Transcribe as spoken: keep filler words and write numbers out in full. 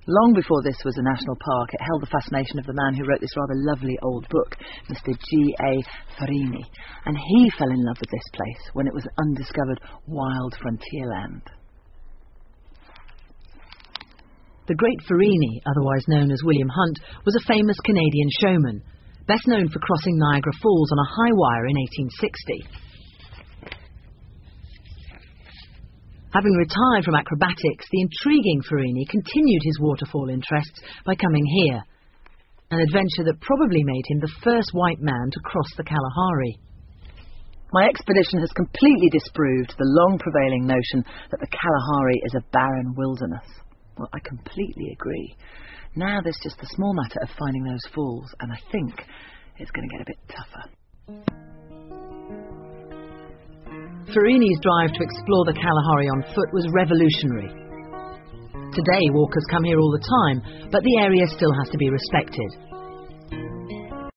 Long before this was a national park, it held the fascination of the man who wrote this rather lovely old book, Mister G A Farini, and he fell in love with this place when it was undiscovered wild frontier land. The great Farini, otherwise known as William Hunt, was a famous Canadian showman, best known for crossing Niagara Falls on a high wire in eighteen sixty. Having retired from acrobatics, the intriguing Farini continued his waterfall interests by coming here, an adventure that probably made him the first white man to cross the Kalahari. My expedition has completely disproved the long-prevailing notion that the Kalahari is a barren wilderness. Well, I completely agree. Now there's just the small matter of finding those falls, and I think it's going to get a bit tougher. Farini's drive to explore the Kalahari on foot was revolutionary. Today walkers come here all the time, but the area still has to be respected.